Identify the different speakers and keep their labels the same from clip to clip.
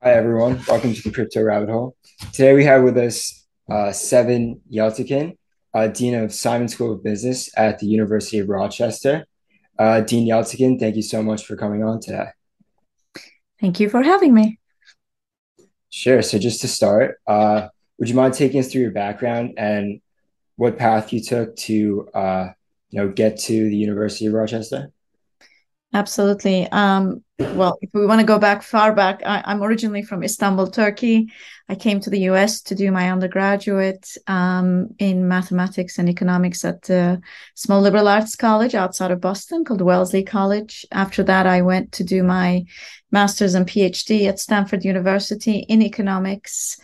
Speaker 1: Hi, everyone. Welcome to the Crypto Rabbit Hole. Today we have with us Seven Yeltikin, Dean of Simon School of Business at the University of Rochester. Dean Yeltikin, thank you so much for coming on today.
Speaker 2: Thank you for having me.
Speaker 1: Sure. So just to start, would you mind taking us through your background and what path you took to, get to the University of Rochester?
Speaker 2: Absolutely. Well, if we want to go back far back, I'm originally from Istanbul, Turkey. I came to the US to do my undergraduate in mathematics and economics at the small liberal arts college outside of Boston called Wellesley College. After that, I went to do my master's and PhD at Stanford University in economics.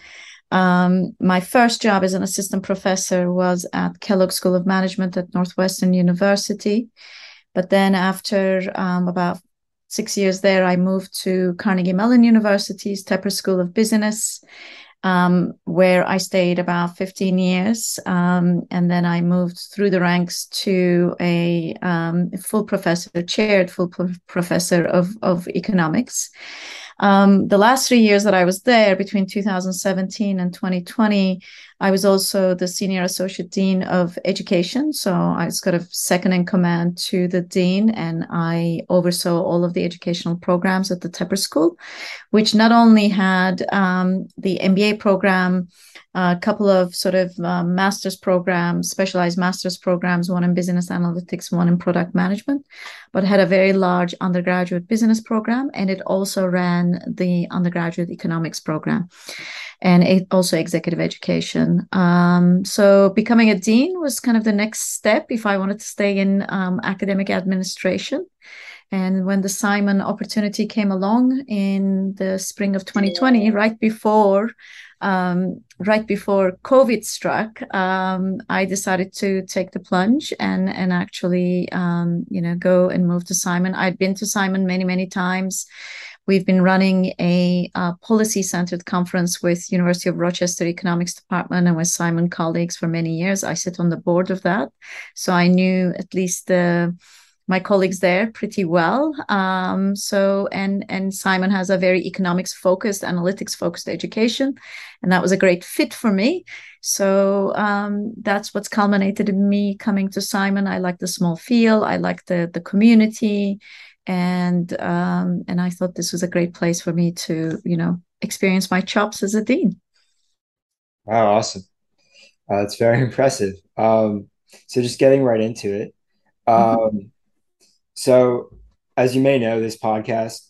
Speaker 2: My first job as an assistant professor was at Kellogg School of Management at Northwestern University. But then after about 6 years there, I moved to Carnegie Mellon University's Tepper School of Business, where I stayed about 15 years. And then I moved through the ranks to a chaired full professor of economics. The last 3 years that I was there, between 2017 and 2020, I was also the Senior Associate Dean of Education. So I was kind of second in command to the dean, and I oversaw all of the educational programs at the Tepper School, which not only had the MBA program, a couple of sort of master's programs, specialized master's programs, one in business analytics, one in product management, but had a very large undergraduate business program. And it also ran the undergraduate economics program and also executive education. So becoming a dean was kind of the next step if I wanted to stay in academic administration. And when the Simon opportunity came along in the spring of 2020, right before COVID struck, I decided to take the plunge and actually, go and move to Simon. I'd been to Simon many, many times. We've been running a policy-centered conference with University of Rochester Economics Department and with Simon colleagues for many years. I sit on the board of that, so I knew at least my colleagues there pretty well. And Simon has a very economics focused, analytics focused education, and that was a great fit for me. So that's what's culminated in me coming to Simon. I like the small feel, I like the community, and I thought this was a great place for me to experience my chops as a dean.
Speaker 1: Wow, awesome. That's very impressive. So just getting right into it.
Speaker 2: Mhm.
Speaker 1: Um, So, as you may know, this podcast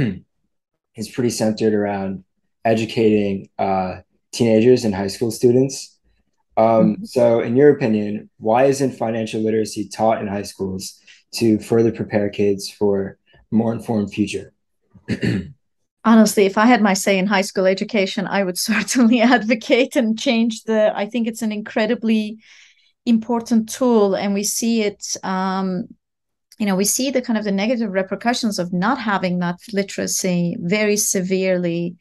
Speaker 1: is pretty centered around educating teenagers and high school students.
Speaker 2: Mhm.
Speaker 1: So, in your opinion, why isn't financial literacy taught in high schools to further prepare kids for a more informed future?
Speaker 2: Honestly, if I had my say in high school education, I would certainly advocate and change I think it's an incredibly important tool, and we see it. We see the kind of the negative repercussions of not having that literacy very severely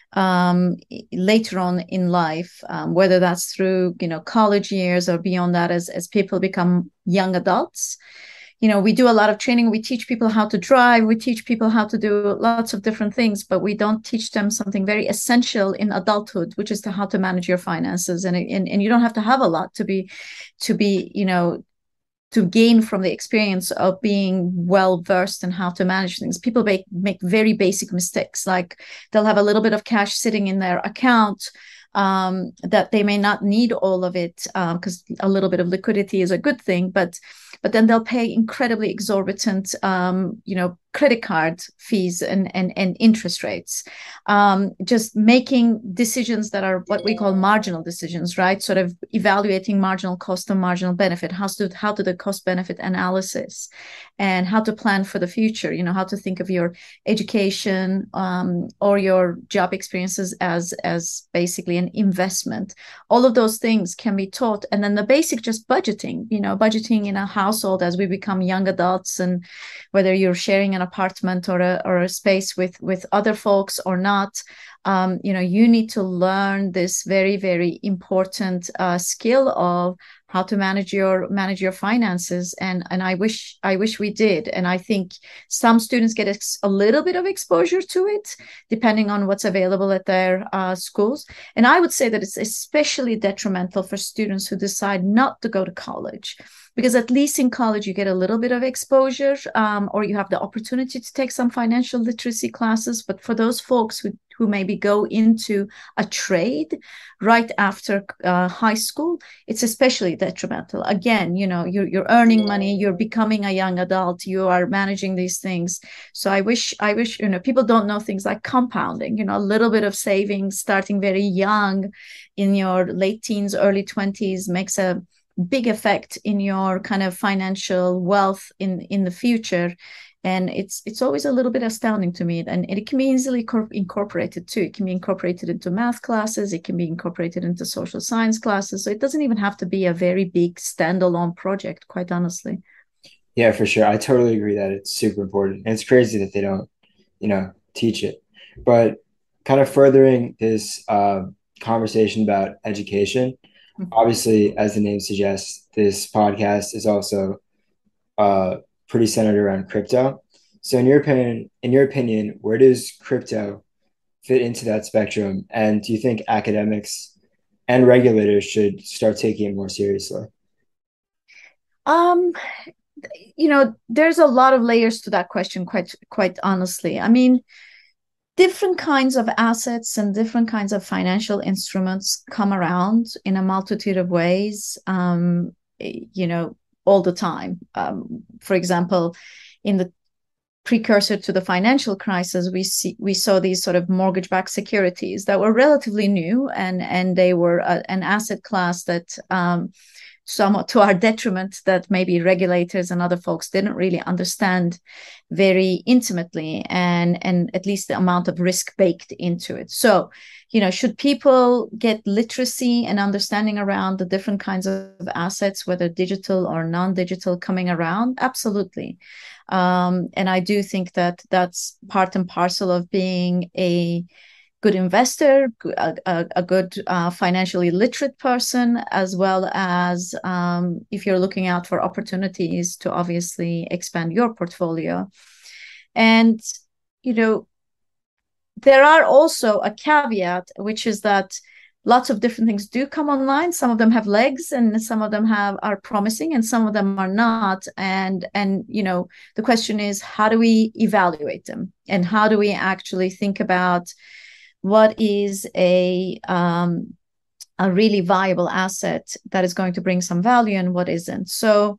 Speaker 2: later on in life, whether that's through college years or beyond that, as people become young adults. We do a lot of training. We teach people how to drive. We teach people how to do lots of different things, but we don't teach them something very essential in adulthood, which is how to manage your finances. And you don't have to have a lot to be to gain from the experience of being well versed in how to manage things. People make very basic mistakes, like they'll have a little bit of cash sitting in their account, that they may not need all of it, because a little bit of liquidity is a good thing, but then they'll pay incredibly exorbitant, credit card fees and interest rates, just making decisions that are what we call marginal decisions, right? Sort of evaluating marginal cost and marginal benefit, how to the cost benefit analysis, and how to plan for the future. How to think of your education, or your job experiences as basically an investment. All of those things can be taught, and then the basic just budgeting. Budgeting in a household as we become young adults, and whether you're sharing an apartment or a space with other folks or not, you need to learn this very, very important skill of how to manage your finances, and I wish we did. And I think some students get a little bit of exposure to it depending on what's available at their schools. And I would say that it's especially detrimental for students who decide not to go to college, because at least in college you get a little bit of exposure, or you have the opportunity to take some financial literacy classes. But for those folks who maybe go into a trade right after high school, it's especially detrimental. Again, you're earning money, you're becoming a young adult, you are managing these things. So I wish people don't know things like compounding. A little bit of savings starting very young in your late teens, early 20s makes a big effect in your kind of financial wealth in the future. And it's always a little bit astounding to me. And it can be easily incorporated too. It can be incorporated into math classes. It can be incorporated into social science classes. So it doesn't even have to be a very big standalone project, quite honestly.
Speaker 1: Yeah, for sure. I totally agree that it's super important. And it's crazy that they don't, teach it. But kind of furthering this conversation about education, obviously, as the name suggests, this podcast is also pretty centered around crypto. So in your opinion, where does crypto fit into that spectrum? And do you think academics and regulators should start taking it more seriously?
Speaker 2: Um, there's a lot of layers to that question, quite honestly. I mean, different kinds of assets and different kinds of financial instruments come around in a multitude of ways, all the time. For example, in the precursor to the financial crisis, we saw these sort of mortgage-backed securities that were relatively new, and they were an asset class that somewhat to our detriment, that maybe regulators and other folks didn't really understand very intimately, and at least the amount of risk baked into it. So, should people get literacy and understanding around the different kinds of assets, whether digital or non-digital, coming around? Absolutely. And I do think that that's part and parcel of being a good investor, a good financially literate person, as well as if you're looking out for opportunities to obviously expand your portfolio. And, there are also a caveat, which is that lots of different things do come online. Some of them have legs, and some of them are promising, and some of them are not. And the question is, how do we evaluate them, and how do we actually think about what is a really viable asset that is going to bring some value and what isn't? So,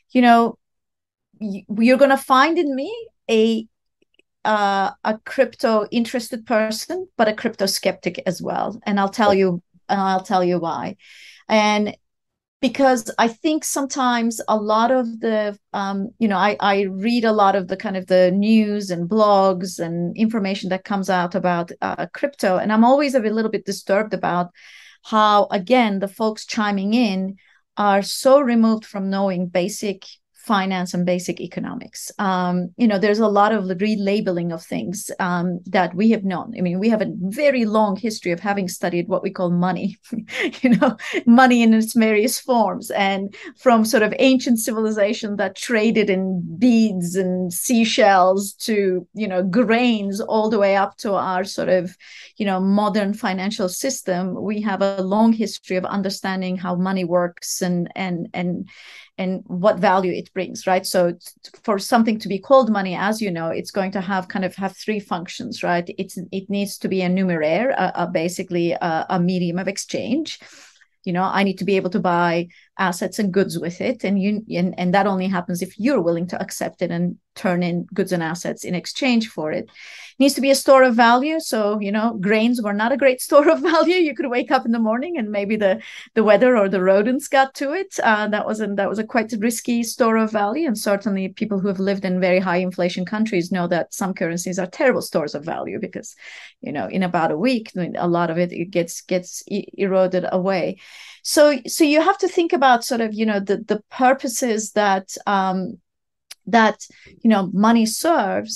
Speaker 2: you're going to find in me a crypto interested person, but a crypto skeptic as well. And I'll tell you why. And because I think sometimes a lot of the, I read a lot of the kind of the news and blogs and information that comes out about crypto. And I'm always a little bit disturbed about how, again, the folks chiming in are so removed from knowing basic finance and basic economics. There's a lot of relabeling of things that we have known. I mean, we have a very long history of having studied what we call money, money in its various forms, and from sort of ancient civilization that traded in beads and seashells to, grains, all the way up to our sort of, modern financial system. We have a long history of understanding how money works and what value it brings, right? So for something to be called money, as you know, it's going to have three functions, right? It needs to be a numeraire, basically a medium of exchange. I need to be able to buy assets and goods with it, and that only happens if you're willing to accept it and turn in goods and assets in exchange for it. It needs to be a store of value. So, grains were not a great store of value. You could wake up in the morning and maybe the weather or the rodents got to it. That was a quite risky store of value. And certainly people who have lived in very high inflation countries know that some currencies are terrible stores of value because, in about a week, a lot of it gets eroded away. So you have to think about sort of, the purposes that money serves.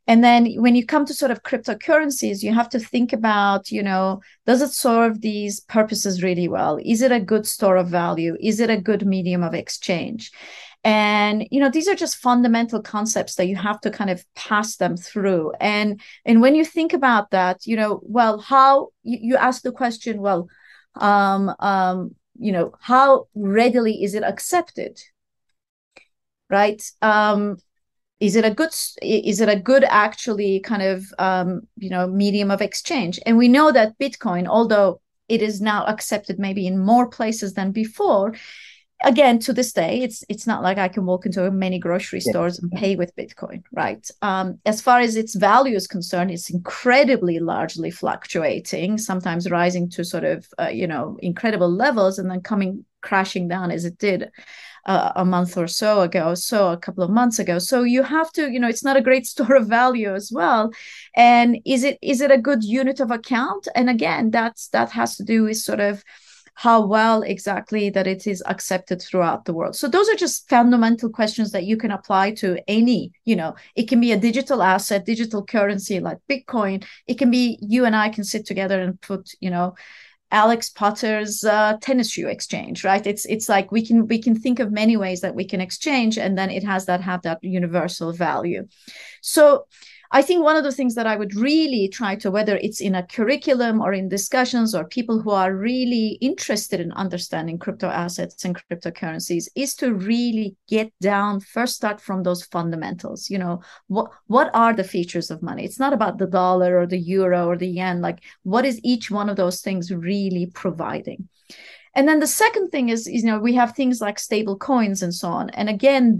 Speaker 2: And then when you come to sort of cryptocurrencies, you have to think about, does it serve these purposes really well? Is it a good store of value? Is it a good medium of exchange? And these are just fundamental concepts that you have to kind of pass them through. And when you think about that, well, how you ask the question, well, how readily is it accepted, right? Is it a good actually kind of medium of exchange? And we know that Bitcoin, although it is now accepted maybe in more places than before, again, to this day, it's not like I can walk into many grocery stores and pay with Bitcoin, right? As far as its value is concerned, it's incredibly largely fluctuating, sometimes rising to sort of incredible levels and then coming crashing down as it did a month or so ago, so a couple of months ago. So you have to, it's not a great store of value as well. And is it a good unit of account? And again, that has to do with sort of how well exactly that it is accepted throughout the world. So those are just fundamental questions that you can apply to any, it can be a digital asset, digital currency like Bitcoin. It can be you and I can sit together and put, Alex Potter's tennis shoe exchange, right? It's like we can think of many ways that we can exchange, and then it have that universal value. So I think one of the things that I would really try to, whether it's in a curriculum or in discussions or people who are really interested in understanding crypto assets and cryptocurrencies, is to really get down, first start from those fundamentals. What are the features of money? It's not about the dollar or the euro or the yen. Like, what is each one of those things really providing? And then the second thing is, we have things like stable coins and so on. And again,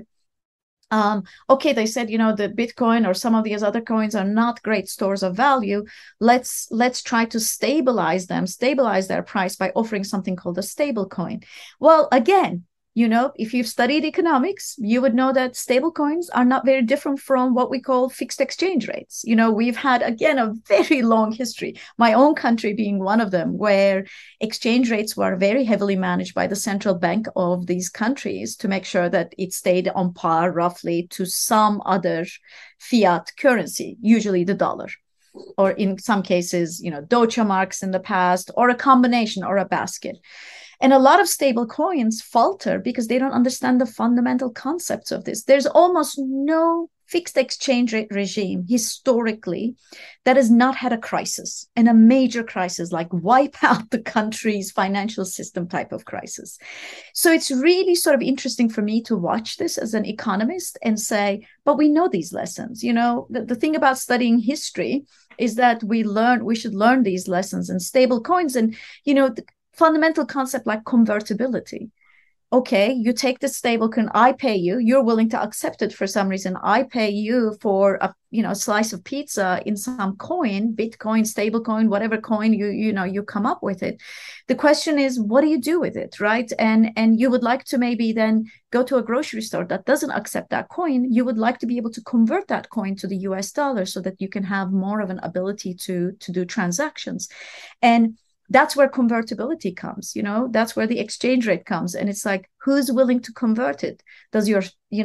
Speaker 2: okay, they said, the Bitcoin or some of these other coins are not great stores of value. Let's try to stabilize their price by offering something called a stable coin. Well, again, if you've studied economics, you would know that stable coins are not very different from what we call fixed exchange rates. We've had, again, a very long history, my own country being one of them, where exchange rates were very heavily managed by the central bank of these countries to make sure that it stayed on par roughly to some other fiat currency, usually the dollar, or in some cases, Deutsche Marks in the past, or a combination or a basket. And a lot of stable coins falter because they don't understand the fundamental concepts of this. There's almost no fixed exchange rate regime historically that has not had a crisis, and a major crisis, like wipe out the country's financial system type of crisis. So it's really sort of interesting for me to watch this as an economist and say, but we know these lessons. The thing about studying history is that we should learn these lessons. And stable coins and, the fundamental concept like convertibility. Okay, you take the stable coin, I pay you, you're willing to accept it for some reason. I pay you for a slice of pizza in some coin, Bitcoin, stable coin, whatever coin you come up with it. The question is, what do you do with it, right? And you would like to maybe then go to a grocery store that doesn't accept that coin. You would like to be able to convert that coin to the US dollar so that you can have more of an ability to do transactions. And that's where convertibility comes, that's where the exchange rate comes. And it's like, who's willing to convert it? Does your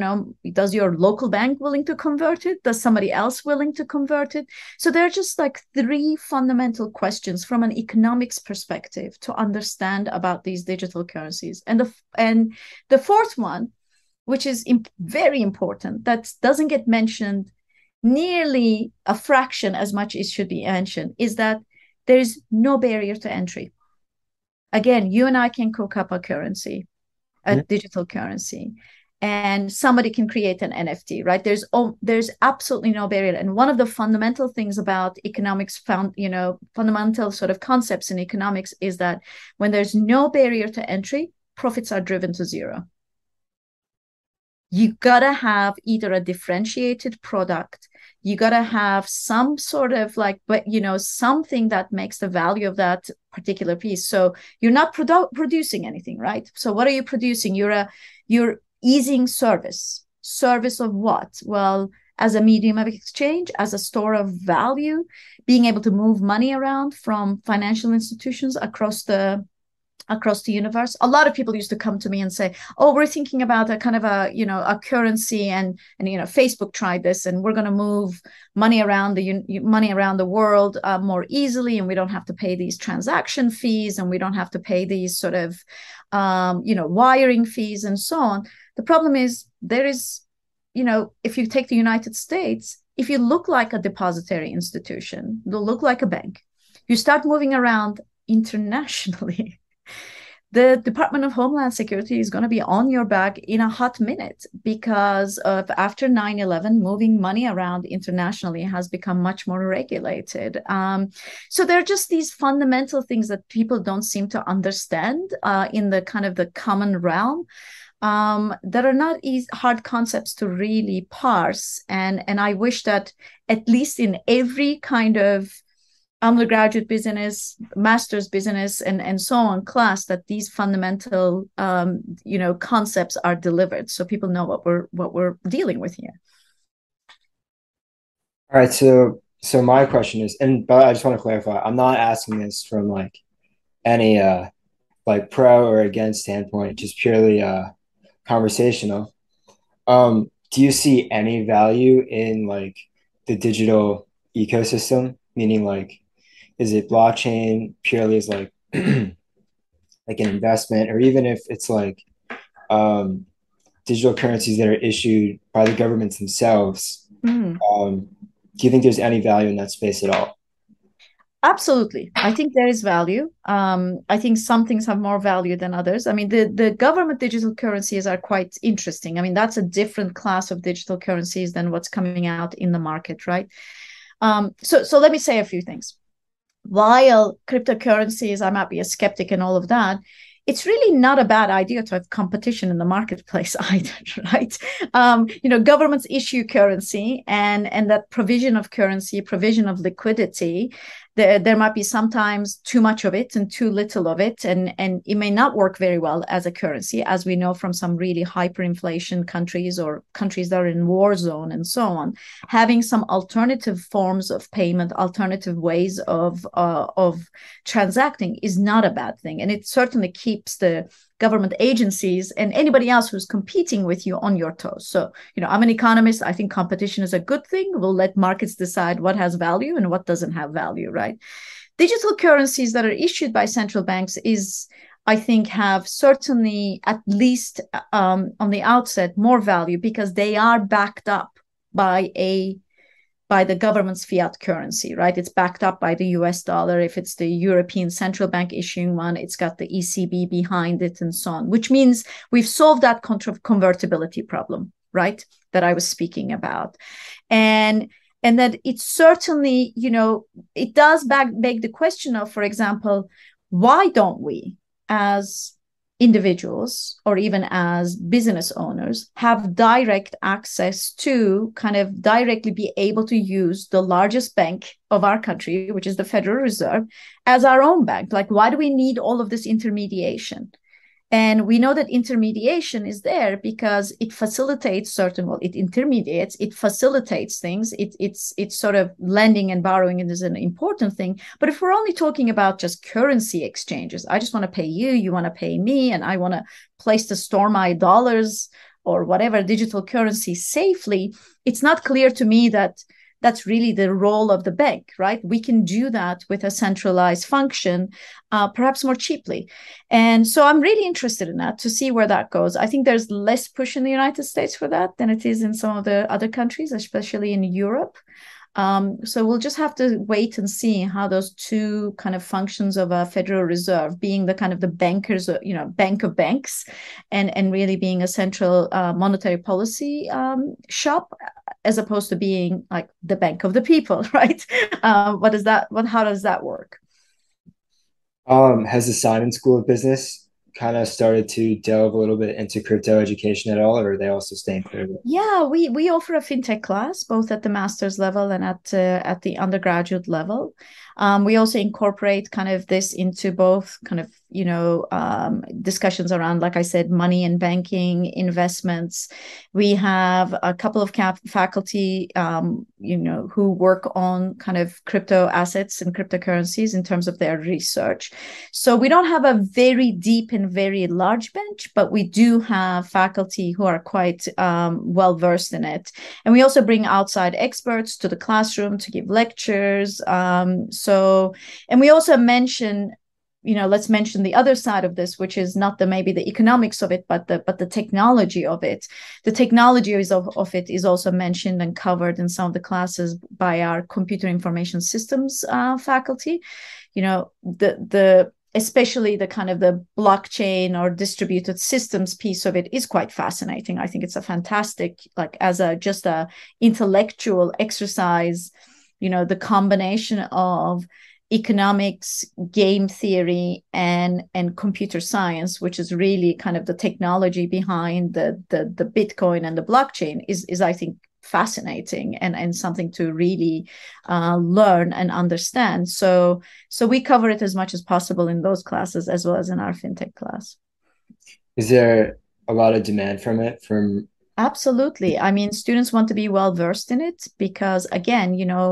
Speaker 2: local bank willing to convert it? Does somebody else willing to convert it? So there are just like three fundamental questions from an economics perspective to understand about these digital currencies. And the fourth one, which is very important, that doesn't get mentioned nearly a fraction as much as should be mentioned, is that there's no barrier to entry. Again, you and I can cook up a currency, a digital currency, and somebody can create an NFT, right? There's absolutely no barrier. And one of the fundamental things about economics, fundamental sort of concepts in economics, is that when there's no barrier to entry, profits are driven to zero. You gotta have either a differentiated product, you gotta have some sort of something that makes the value of that particular piece. So you're not producing anything, right? So what are you producing? You're easing service of what? Well, as a medium of exchange, as a store of value, being able to move money around from financial institutions across the across the universe. A lot of people used to come to me and say, "Oh, we're thinking about a kind of a a currency, and Facebook tried this, and we're going to move money around the world more easily, and we don't have to pay these transaction fees, and we don't have to pay these sort of wiring fees and so on." The problem is there is, if you take the United States, if you look like a depository institution, you look like a bank, you start moving around internationally. The Department of Homeland Security is going to be on your back in a hot minute because of after 9/11, moving money around internationally has become much more regulated. So there are just these fundamental things that people don't seem to understand in the kind of the common realm that are not easy, hard concepts to really parse. And I wish that at least in every kind of undergraduate business, master's business, and so on class, that these fundamental concepts are delivered so people know what we're dealing with here.
Speaker 1: All right, so my question is, but I just want to clarify, I'm not asking this from like any like pro or against standpoint, just purely conversational. Do you see any value in like the digital ecosystem? Meaning like, is it blockchain purely as like like an investment, or even if it's like um, digital currencies that are issued by the governments themselves? Do you think there's any value in that space at all?
Speaker 2: Absolutely. I think there is value. I think some things have more value than others. I mean, the government digital currencies are quite interesting. I mean, that's a different class of digital currencies than what's coming out in the market, right? So let me say a few things. While cryptocurrencies, I might be a skeptic and all of that, it's really not a bad idea to have competition in the marketplace either, right? Governments issue currency, and that provision of currency, provision of liquidity, there might be sometimes too much of it and too little of it, and it may not work very well as a currency, as we know from some really hyperinflation countries or countries that are in war zone and so on. Having some alternative forms of payment, alternative ways of transacting is not a bad thing, and it certainly keeps the government agencies and anybody else who's competing with you on your toes. So, I'm an economist. I think competition is a good thing. We'll let markets decide what has value and what doesn't have value, right? Digital currencies that are issued by central banks I think, have certainly, at least on the outset, more value because they are backed up by the government's fiat currency, right? It's backed up by the US dollar. If it's the European Central Bank issuing one, it's got the ECB behind it and so on, which means we've solved that convertibility problem, right? That I was speaking about. And that it's certainly, it does beg the question of, for example, why don't we, as individuals or even as business owners, have direct access to kind of directly be able to use the largest bank of our country, which is the Federal Reserve, as our own bank? Like, why do we need all of this intermediation? And we know that intermediation is there because it facilitates it facilitates things. It's sort of lending and borrowing, and is an important thing. But if we're only talking about just currency exchanges, I just want to pay you, you want to pay me, and I want to place to store my dollars or whatever digital currency safely, it's not clear to me that that's really the role of the bank, right? We can do that with a centralized function, perhaps more cheaply. And so I'm really interested in that to see where that goes. I think there's less push in the United States for that than it is in some of the other countries, especially in Europe. So we'll just have to wait and see how those two kind of functions of a Federal Reserve, being the kind of the bankers, bank of banks, and really being a central monetary policy shop, as opposed to being like the bank of the people, right? How does that work?
Speaker 1: Has the Simon School of Business kind of started to delve a little bit into crypto education at all, or are they also staying clear of it?
Speaker 2: Yeah, we offer a fintech class both at the master's level and at the undergraduate level. We also incorporate kind of this into both kind of discussions around, like I said, money and banking, investments. We have a couple of faculty who work on kind of crypto assets and cryptocurrencies in terms of their research. So we don't have a very deep and very large bench, but we do have faculty who are quite well versed in it. And we also bring outside experts to the classroom to give lectures. And we also mention, let's mention the other side of this, which is not maybe the economics of it, but the technology of it. The technology of it is also mentioned and covered in some of the classes by our computer information systems faculty. Especially the kind of the blockchain or distributed systems piece of it is quite fascinating. I think it's a fantastic, like as just a intellectual exercise, the combination of economics, game theory, and computer science, which is really kind of the technology behind the Bitcoin and the blockchain is I think fascinating and something to really learn and understand. So we cover it as much as possible in those classes as well as in our fintech class.
Speaker 1: Is there a lot of demand from?
Speaker 2: Absolutely. I mean, students want to be well versed in it because, again,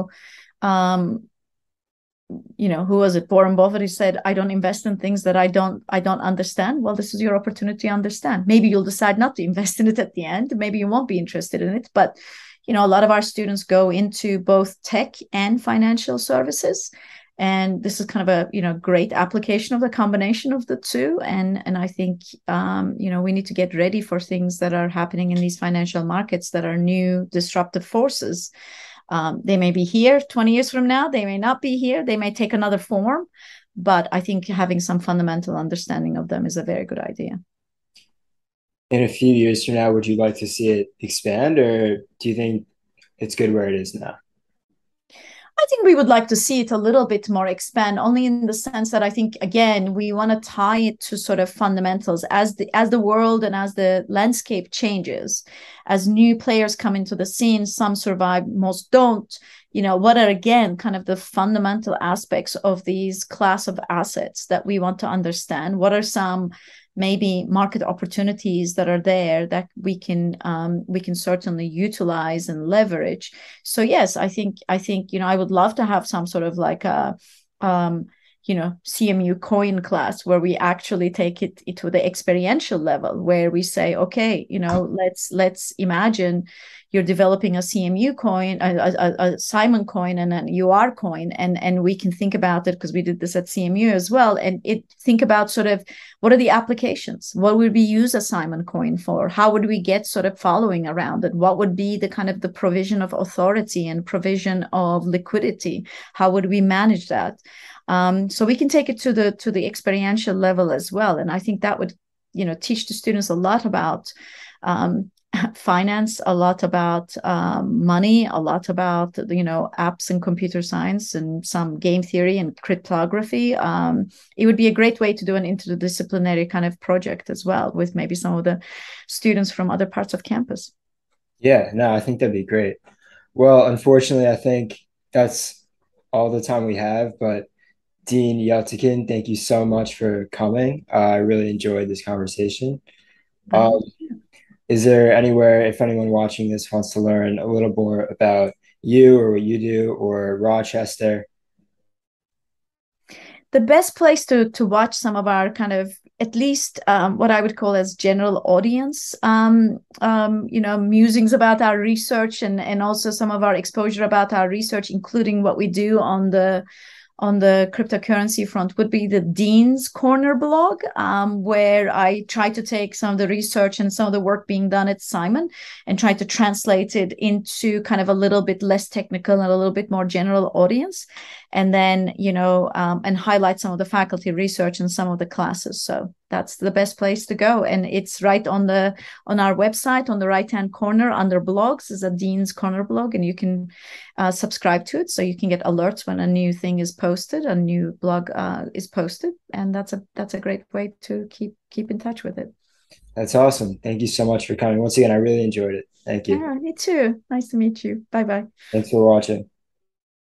Speaker 2: who was it? Warren Buffett, he said, "I don't invest in things that I don't understand." Well, this is your opportunity to understand. Maybe you'll decide not to invest in it at the end. Maybe you won't be interested in it. But, a lot of our students go into both tech and financial services. And this is kind of a, great application of the combination of the two. And I think, we need to get ready for things that are happening in these financial markets that are new disruptive forces. They may be here 20 years from now. They may not be here. They may take another form. But I think having some fundamental understanding of them is a very good idea.
Speaker 1: In a few years from now, would you like to see it expand, or do you think it's good where it is now?
Speaker 2: I think we would like to see it a little bit more expand, only in the sense that I think, again, we want to tie it to sort of fundamentals as the world and as the landscape changes, as new players come into the scene, some survive, most don't. What are, again, kind of the fundamental aspects of these class of assets that we want to understand? What are some maybe market opportunities that are there that we can certainly utilize and leverage? So yes, I think I would love to have some sort of like a CMU coin class where we actually take it to the experiential level, where we say, okay, let's imagine you're developing a CMU coin, a Simon coin, and an UR coin, and we can think about it because we did this at CMU as well, and think about sort of what are the applications, what would we use a Simon coin for, how would we get sort of following around it, what would be the kind of the provision of authority and provision of liquidity, how would we manage that? So we can take it to the experiential level as well, and I think that would teach the students a lot about finance, a lot about money, a lot about apps and computer science, and some game theory and cryptography. It would be a great way to do an interdisciplinary kind of project as well, with maybe some of the students from other parts of campus.
Speaker 1: Yeah, no, I think that'd be great. Well, unfortunately, I think that's all the time we have, but Dean Yalçın, thank you so much for coming. I really enjoyed this conversation. Is there anywhere, if anyone watching this wants to learn a little more about you or what you do or Rochester?
Speaker 2: The best place to watch some of our kind of, at least what I would call as general audience, musings about our research and also some of our exposure about our research, including what we do on the cryptocurrency front, would be the Dean's Corner blog, where I try to take some of the research and some of the work being done at Simon and try to translate it into kind of a little bit less technical and a little bit more general audience. and then, and highlight some of the faculty research and some of the classes. So that's the best place to go. And it's right on our website, on the right-hand corner under blogs is a Dean's Corner blog, and you can subscribe to it so you can get alerts when a new thing is posted, a new blog is posted. And that's a great way to keep in touch with it.
Speaker 1: That's awesome. Thank you so much for coming. Once again, I really enjoyed it. Thank you.
Speaker 2: Yeah, me too. Nice to meet you. Bye bye.
Speaker 1: Thanks for watching.